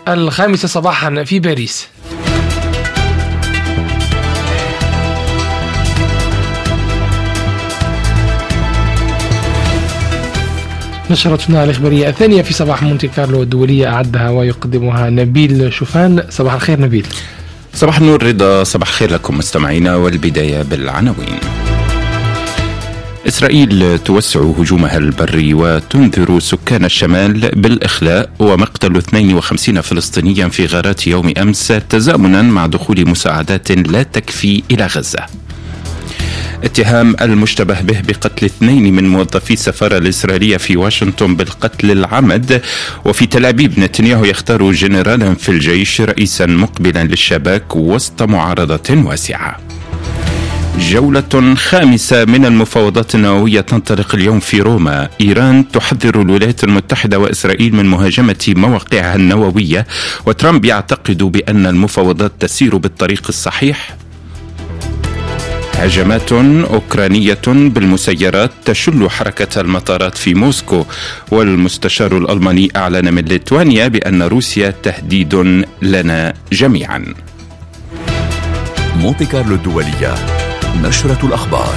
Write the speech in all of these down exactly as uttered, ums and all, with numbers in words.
الخامسة صباحا في باريس. نشرتنا الإخبارية الثانية في صباح مونتي كارلو الدولية أعدها ويقدمها نبيل شوفان. صباح الخير نبيل. صباح النور رضا، صباح الخير لكم مستمعينا، والبداية بالعناوين. إسرائيل توسع هجومها البري وتنذر سكان الشمال بالإخلاء ومقتل اثنين وخمسين فلسطينيا في غارات يوم أمس تزامنا مع دخول مساعدات لا تكفي إلى غزة. اتهام المشتبه به بقتل اثنين من موظفي السفارة الإسرائيلية في واشنطن بالقتل العمد. وفي تل أبيب نتنياهو يختار جنرالا في الجيش رئيسا مقبلا للشباك وسط معارضة واسعة. جولة خامسة من المفاوضات النووية تنطلق اليوم في روما. إيران تحذر الولايات المتحدة وإسرائيل من مهاجمة مواقعها النووية، وترامب يعتقد بأن المفاوضات تسير بالطريق الصحيح. هجمات أوكرانية بالمسيرات تشل حركة المطارات في موسكو، والمستشار الألماني أعلن من ليتوانيا بأن روسيا تهديد لنا جميعا. مونتي كارلو الدولية، نشرة الأخبار.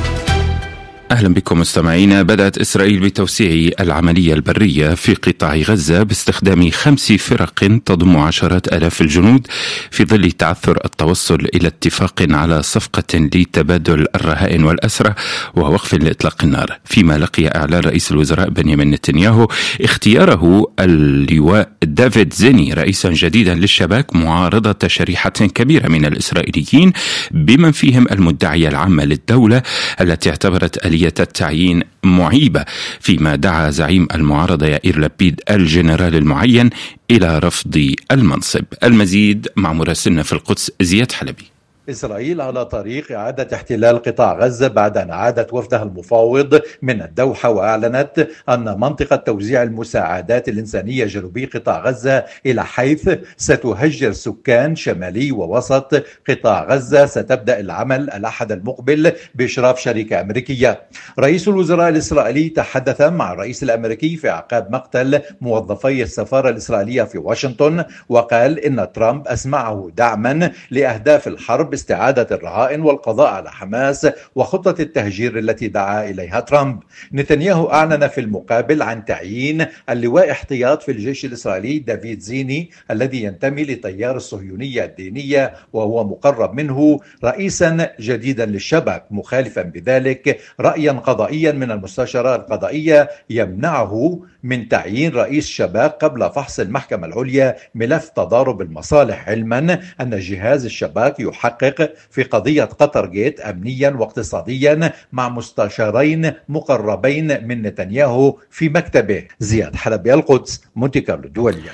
أهلا بكم مستمعينا. بدأت إسرائيل بتوسيع العملية البرية في قطاع غزة باستخدام خمس فرق تضم عشرات آلاف الجنود في ظل تعثر التوصل إلى اتفاق على صفقة لتبادل الرهائن والأسرى ووقف لإطلاق النار، فيما لقي إعلان رئيس الوزراء بنيامين نتنياهو اختياره اللواء دافيد زيني رئيسا جديدا للشباك معارضة شريحة كبيرة من الإسرائيليين بمن فيهم المدعية العامة للدولة التي اعتبرت آلية التعيين معيبة، فيما دعا زعيم المعارضة يائير لبيد الجنرال المعين إلى رفض المنصب. المزيد مع مراسلنا في القدس زياد حلبي. إسرائيل على طريق إعادة احتلال قطاع غزة بعد أن عادت وفدها المفاوض من الدوحة، وأعلنت أن منطقة توزيع المساعدات الإنسانية جنوبي قطاع غزة إلى حيث ستهجر سكان شمالي ووسط قطاع غزة ستبدأ العمل الأحد المقبل بإشراف شركة أمريكية. رئيس الوزراء الإسرائيلي تحدث مع الرئيس الأمريكي في أعقاب مقتل موظفي السفارة الإسرائيلية في واشنطن، وقال إن ترامب أسمعه دعما لأهداف الحرب، استعادة الرهائن والقضاء على حماس وخطة التهجير التي دعا إليها ترامب. نتنياهو أعلن في المقابل عن تعيين اللواء احتياط في الجيش الإسرائيلي دافيد زيني الذي ينتمي لتيار الصهيونية الدينية وهو مقرب منه رئيسا جديدا للشباك، مخالفا بذلك رأيا قضائيا من المستشارة القضائية يمنعه من تعيين رئيس شباك قبل فحص المحكمة العليا ملف تضارب المصالح، علما أن جهاز الشباك يحقق في قضية قطر جيت أمنيا واقتصاديا مع مستشارين مقربين من نتنياهو في مكتبه. زياد حلبي، القدس، مونتي كارلو الدولية.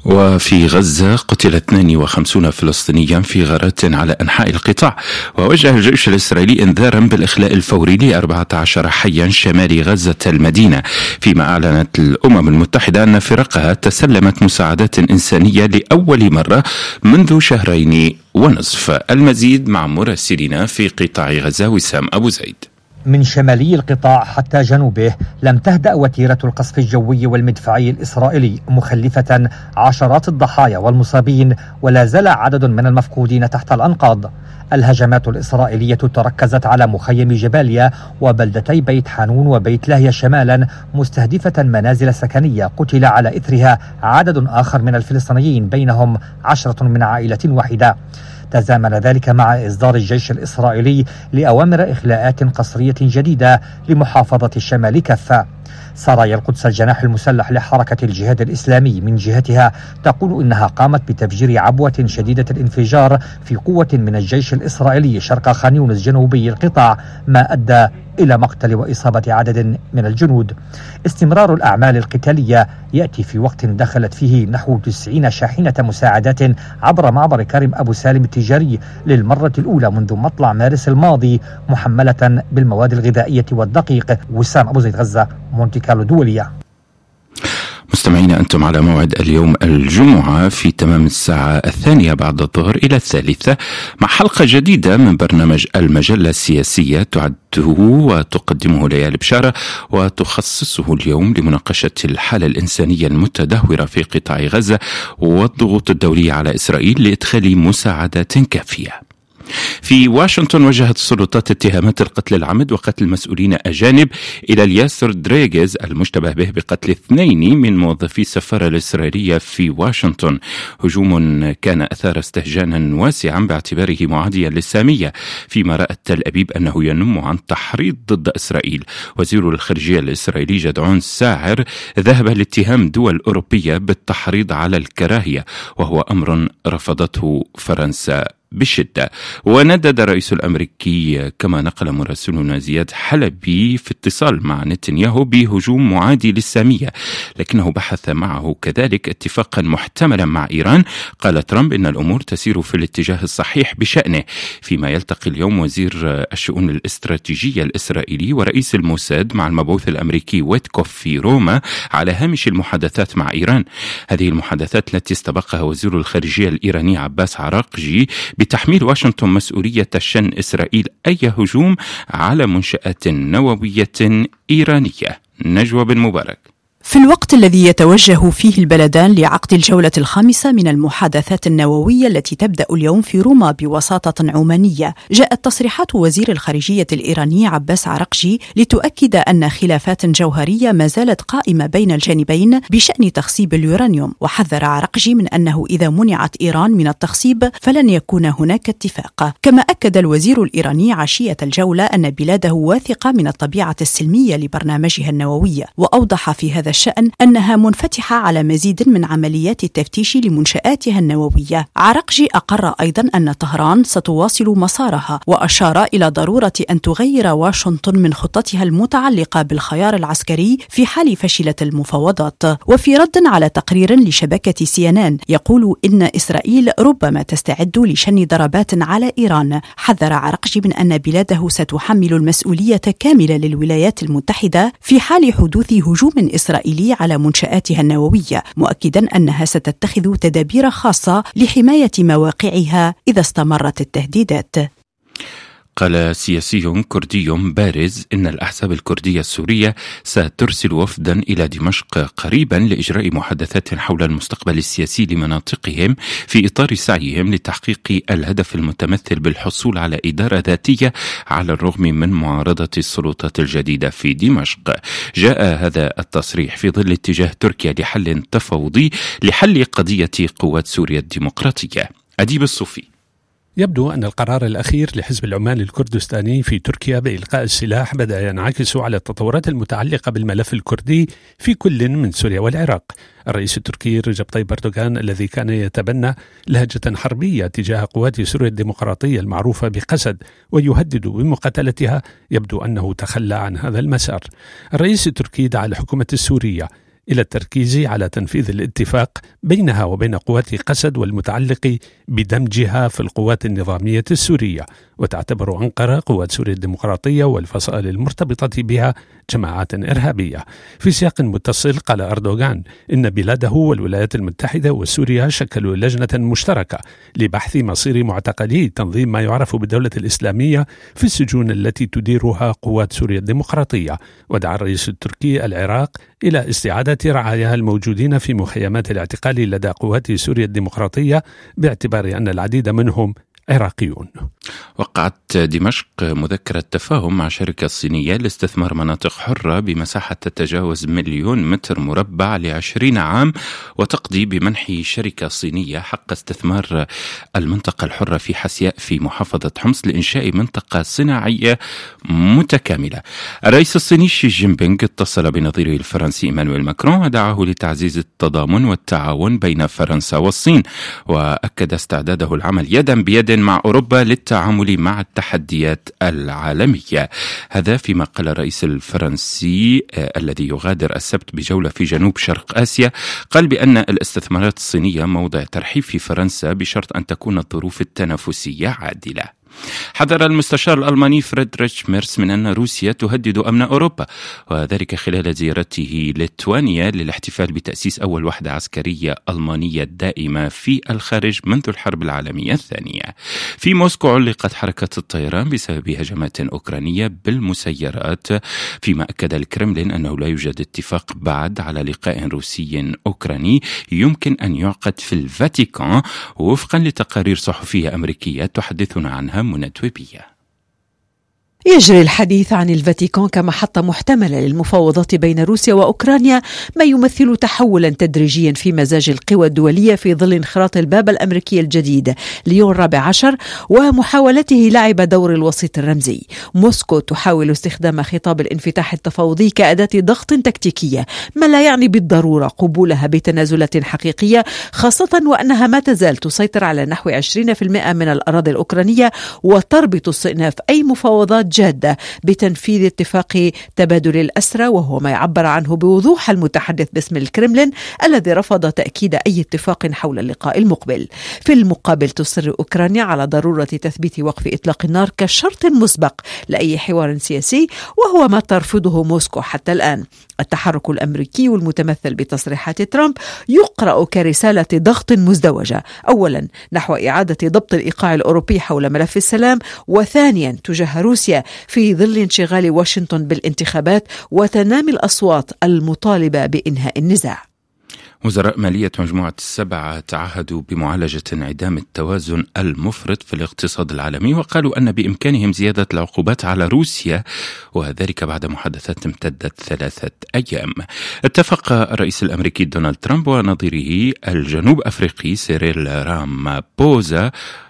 وفي غزة قتل اثنين وخمسين فلسطينيا في غارات على أنحاء القطاع، ووجه الجيش الإسرائيلي إنذارا بالإخلاء الفوري ل أربعة عشر حيا شمال غزة المدينة، فيما أعلنت الأمم المتحدة أن فرقها تسلمت مساعدات إنسانية لأول مرة منذ شهرين ونصف. المزيد مع مراسلنا في قطاع غزة وسام أبو زيد. من شمالي القطاع حتى جنوبه لم تهدأ وتيرة القصف الجوي والمدفعي الإسرائيلي، مخلفة عشرات الضحايا والمصابين، ولا زال عدد من المفقودين تحت الأنقاض. الهجمات الإسرائيلية تركزت على مخيم جباليا وبلدتي بيت حانون وبيت لاهيا شمالا، مستهدفة منازل سكنية قتل على إثرها عدد آخر من الفلسطينيين، بينهم عشرة من عائلة واحدة. تزامن ذلك مع إصدار الجيش الإسرائيلي لأوامر إخلاءات قسرية جديدة لمحافظة الشمال كافة. سرايا القدس الجناح المسلح لحركة الجهاد الإسلامي من جهتها تقول إنها قامت بتفجير عبوة شديدة الانفجار في قوة من الجيش الإسرائيلي شرق خان يونس جنوبي القطاع، ما أدى إلى مقتل وإصابة عدد من الجنود. استمرار الأعمال القتالية يأتي في وقت دخلت فيه نحو تسعين شاحنة مساعدات عبر معبر كرم أبو سالم التجاري للمرة الأولى منذ مطلع مارس الماضي، محملة بالمواد الغذائية والدقيق. وسام أبو زيد، غزة، مونتي كارلو الدولية. مستمعينا أنتم على موعد اليوم الجمعة في تمام الساعة الثانية بعد الظهر إلى الثالثة مع حلقة جديدة من برنامج المجلة السياسية تعده وتقدمه ليالي بشارة وتخصصه اليوم لمناقشة الحالة الإنسانية المتدهورة في قطاع غزة والضغوط الدولية على إسرائيل لإدخال مساعدات كافية. في واشنطن وجهت السلطات اتهامات القتل العمد وقتل مسؤولين أجانب إلى الياس رودريغيز المشتبه به بقتل اثنين من موظفي السفارة الإسرائيلية في واشنطن. هجوم كان أثار استهجانا واسعا باعتباره معاديا للسامية، فيما رأت تل أبيب أنه ينم عن تحريض ضد إسرائيل. وزير الخارجية الإسرائيلي جدعون ساعر ذهب لاتهام دول أوروبية بالتحريض على الكراهية، وهو أمر رفضته فرنسا بشدة. وندد الرئيس الأمريكي كما نقل مراسلنا زياد حلبي في اتصال مع نتنياهو بهجوم معادي للسامية، لكنه بحث معه كذلك اتفاقا محتملا مع إيران. قال ترامب إن الأمور تسير في الاتجاه الصحيح بشأنه، فيما يلتقي اليوم وزير الشؤون الاستراتيجية الإسرائيلي ورئيس الموساد مع المبعوث الأمريكي ويتكوف في روما على هامش المحادثات مع إيران. هذه المحادثات التي استبقها وزير الخارجية الإيراني عباس عراقجي بتحميل واشنطن مسؤولية شن إسرائيل أي هجوم على منشآت نووية إيرانية. نجوى بن مبارك. في الوقت الذي يتوجه فيه البلدان لعقد الجولة الخامسة من المحادثات النووية التي تبدأ اليوم في روما بوساطة عمانية، جاءت تصريحات وزير الخارجية الإيراني عباس عراقجي لتؤكد أن خلافات جوهرية ما زالت قائمة بين الجانبين بشأن تخصيب اليورانيوم. وحذر عراقجي من أنه إذا منعت إيران من التخصيب فلن يكون هناك اتفاق. كما أكد الوزير الإيراني عشية الجولة أن بلاده واثقة من الطبيعة السلمية لبرنامجها النووي، وأوضح في هذا الشأن أنها منفتحة على مزيد من عمليات التفتيش لمنشآتها النووية. عراقجي أقر أيضا أن طهران ستواصل مسارها، وأشار إلى ضرورة أن تغير واشنطن من خطتها المتعلقة بالخيار العسكري في حال فشلت المفاوضات. وفي رد على تقرير لشبكة سي إن إن يقول إن إسرائيل ربما تستعد لشن ضربات على إيران، حذر عراقجي من أن بلاده ستحمل المسؤولية كاملة للولايات المتحدة في حال حدوث هجوم إسرائيلي على منشآتها النووية، مؤكدا أنها ستتخذ تدابير خاصة لحماية مواقعها إذا استمرت التهديدات. قال سياسي كردي بارز إن الأحزاب الكردية السورية سترسل وفدا إلى دمشق قريبا لإجراء محادثات حول المستقبل السياسي لمناطقهم في إطار سعيهم لتحقيق الهدف المتمثل بالحصول على إدارة ذاتية على الرغم من معارضة السلطات الجديدة في دمشق. جاء هذا التصريح في ظل اتجاه تركيا لحل تفاوضي لحل قضية قوات سوريا الديمقراطية. أديب الصوفي. يبدو أن القرار الأخير لحزب العمال الكردستاني في تركيا بإلقاء السلاح بدأ ينعكس على التطورات المتعلقة بالملف الكردي في كل من سوريا والعراق. الرئيس التركي رجب طيب أردوغان الذي كان يتبنى لهجة حربية تجاه قوات سوريا الديمقراطية المعروفة بقسد ويهدد بمقاتلتها، يبدو أنه تخلى عن هذا المسار. الرئيس التركي دعا الحكومة السورية إلى التركيز على تنفيذ الاتفاق بينها وبين قوات قسد والمتعلق بدمجها في القوات النظامية السورية، وتعتبر أنقرة قوات سوريا الديمقراطية والفصائل المرتبطة بها جماعات إرهابية. في سياق متصل قال أردوغان إن بلاده والولايات المتحدة وسوريا شكلوا لجنة مشتركة لبحث مصير معتقلي تنظيم ما يعرف بالدولة الإسلامية في السجون التي تديرها قوات سوريا الديمقراطية. ودعا الرئيس التركي العراق إلى استعادة رعاياها الموجودين في مخيمات الاعتقال لدى قوات سوريا الديمقراطية باعتبار أن العديد منهم عراقيون. وقعت دمشق مذكرة تفاهم مع شركة صينية لاستثمار مناطق حرة بمساحة تتجاوز مليون متر مربع لعشرين عام، وتقضي بمنح شركة صينية حق استثمار المنطقة الحرة في حسياء في محافظة حمص لإنشاء منطقة صناعية متكاملة. الرئيس الصيني شي جين بينغ اتصل بنظيره الفرنسي إيمانويل ماكرون ودعاه لتعزيز التضامن والتعاون بين فرنسا والصين، وأكد استعداده العمل يدا بيد مع أوروبا للتعامل مع التحديات العالمية. هذا فيما قال الرئيس الفرنسي آه الذي يغادر السبت بجولة في جنوب شرق آسيا، قال بأن الاستثمارات الصينية موضع ترحيب في فرنسا بشرط أن تكون الظروف التنافسية عادلة. حذر المستشار الألماني فريدريش ميرس من أن روسيا تهدد أمن أوروبا، وذلك خلال زيارته ليتوانيا للاحتفال بتأسيس أول وحدة عسكرية ألمانية دائمة في الخارج منذ الحرب العالمية الثانية. في موسكو علقت حركة الطيران بسبب هجمات أوكرانية بالمسيرات، فيما أكد الكرملين أنه لا يوجد اتفاق بعد على لقاء روسي أوكراني يمكن أن يعقد في الفاتيكان، وفقا لتقارير صحفية أمريكية تحدثنا عنها منى تويبية. يجري الحديث عن الفاتيكان كمحطة محتملة للمفاوضات بين روسيا وأوكرانيا، ما يمثل تحولا تدريجيا في مزاج القوى الدولية في ظل انخراط الباب الأمريكي الجديد ليون الرابع عشر ومحاولته لعب دور الوسيط الرمزي. موسكو تحاول استخدام خطاب الانفتاح التفاوضي كأداة ضغط تكتيكية، ما لا يعني بالضرورة قبولها بتنازلات حقيقية، خاصة وأنها ما تزال تسيطر على نحو عشرين بالمئة من الأراضي الأوكرانية وتربط استئناف أي مفاوضات جادة بتنفيذ اتفاق تبادل الأسرى، وهو ما يعبر عنه بوضوح المتحدث باسم الكرملين الذي رفض تأكيد أي اتفاق حول اللقاء المقبل. في المقابل تصر أوكرانيا على ضرورة تثبيت وقف إطلاق النار كشرط مسبق لأي حوار سياسي، وهو ما ترفضه موسكو حتى الآن. التحرك الأمريكي المتمثل بتصريحات ترامب يقرأ كرسالة ضغط مزدوجة، أولا نحو إعادة ضبط الإيقاع الأوروبي حول ملف السلام، وثانيا تجاه روسيا في ظل انشغال واشنطن بالانتخابات وتنامي الأصوات المطالبة بإنهاء النزاع. وزراء مالية مجموعة السبعة تعهدوا بمعالجة انعدام التوازن المفرط في الاقتصاد العالمي، وقالوا أن بإمكانهم زيادة العقوبات على روسيا، وذلك بعد محادثات امتدت ثلاثة أيام. اتفق الرئيس الأمريكي دونالد ترامب ونظيره الجنوب أفريقي سيريل رامابوزا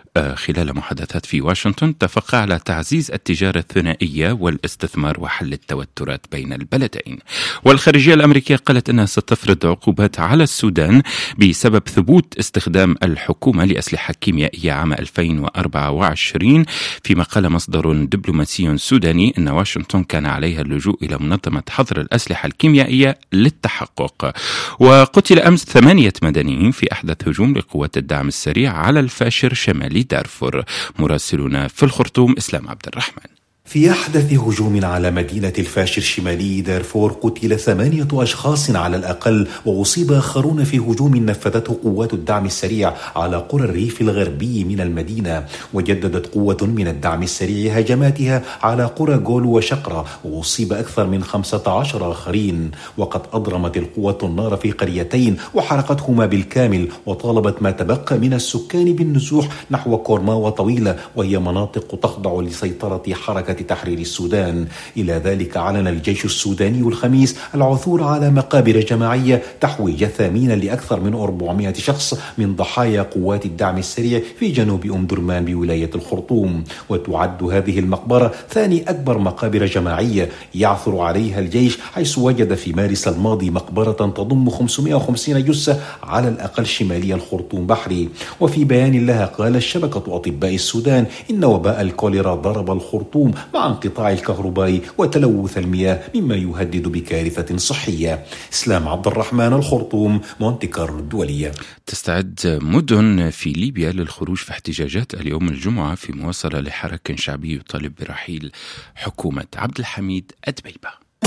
خلال محادثات في واشنطن، اتفقا على تعزيز التجارة الثنائية والاستثمار وحل التوترات بين البلدين. والخارجية الأمريكية قالت أنها ستفرض عقوبات على السودان بسبب ثبوت استخدام الحكومة لأسلحة كيميائية عام ألفين وأربعة وعشرين، فيما قال مصدر دبلوماسي سوداني أن واشنطن كان عليها اللجوء إلى منظمة حظر الأسلحة الكيميائية للتحقق. وقتل أمس ثمانية مدنيين في أحدث هجوم لقوات الدعم السريع على الفاشر شمالي دارفور. مراسلنا في الخرطوم إسلام عبد الرحمن. في أحدث هجوم على مدينة الفاشر شمالي دارفور قتل ثمانية أشخاص على الأقل، وأصيب آخرون في هجوم نفذته قوات الدعم السريع على قرى الريف الغربي من المدينة. وجددت قوة من الدعم السريع هجماتها على قرى جول وشقرة، وأصيب أكثر من خمسة عشر آخرين. وقد أضرمت القوة النار في قريتين وحرقتهما بالكامل، وطالبت ما تبقى من السكان بالنزوح نحو كورما وطويلة، وهي مناطق تخضع لسيطرة حركة تحرير السودان. إلى ذلك أعلن الجيش السوداني الخميس العثور على مقابر جماعية تحوي جثامين لأكثر من أربعمائة شخص من ضحايا قوات الدعم السريع في جنوب أم درمان بولاية الخرطوم. وتعد هذه المقبرة ثاني أكبر مقابر جماعية يعثر عليها الجيش، حيث وجد في مارس الماضي مقبرة تضم خمسمائة وخمسين جثة على الأقل شمالي الخرطوم بحري. وفي بيان لها قال شبكة أطباء السودان إن وباء الكوليرا ضرب الخرطوم مع انقطاع الكهرباء وتلوث المياه، مما يهدد بكارثة صحية. إسلام عبد الرحمن، الخرطوم، مونتي كارلو الدولية. تستعد مدن في ليبيا للخروج في احتجاجات اليوم الجمعة في مواصلة لحراك شعبي يطالب برحيل حكومة عبد الحميد أدبيبة.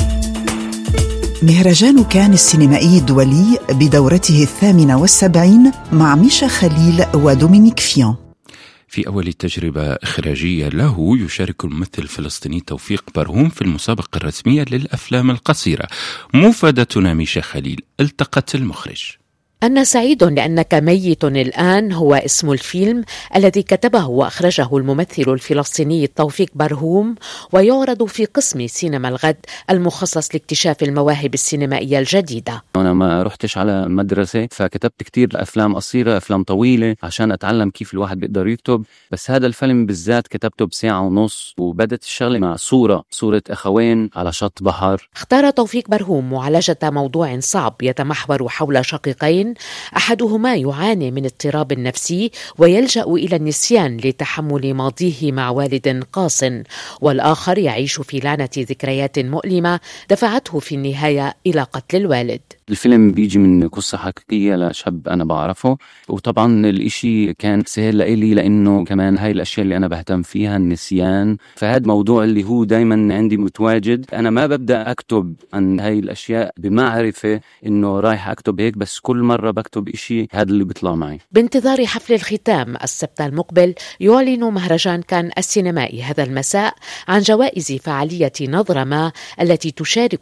مهرجان كان السينمائي الدولي بدورته الثامنة والسبعين مع ميشا خليل ودومينيك فيان. في أول تجربة إخراجية له يشارك الممثل الفلسطيني توفيق برهوم في المسابقة الرسمية للأفلام القصيرة. مفادتنا ميشا خليل التقت المخرج. أنا سعيد لأنك ميت الآن هو اسم الفيلم الذي كتبه وأخرجه الممثل الفلسطيني توفيق برهوم، ويعرض في قسم سينما الغد المخصص لاكتشاف المواهب السينمائية الجديدة. أنا ما رحتش على مدرسة، فكتبت كتير أفلام قصيرة، أفلام طويلة عشان أتعلم كيف الواحد بيقدر يكتب. بس هذا الفيلم بالذات كتبته بساعة ونص، وبدت الشغلة مع صورة صورة أخوين على شط بحر. اختار توفيق برهوم معالجة موضوع صعب يتمحور حول شقيقين، أحدهما يعاني من اضطراب نفسي ويلجأ إلى النسيان لتحمل ماضيه مع والد قاص، والآخر يعيش في لعنة ذكريات مؤلمة دفعته في النهاية إلى قتل الوالد. الفيلم بيجي من قصة حقيقية لشاب أنا بعرفه، وطبعا الإشي كان سهل لإلي لأنه كمان هاي الأشياء اللي أنا بهتم فيها النسيان، فهذا موضوع اللي هو دايما عندي متواجد. أنا ما ببدأ أكتب عن هاي الأشياء بمعرفة إنه رايح أكتب هيك، بس كل مرة بكتب إشي هذا اللي بيطلع معي. بانتظار حفل الختام السبت المقبل، يعلن مهرجان كان السينمائي هذا المساء عن جوائز فعالية نظرة ما التي تشارك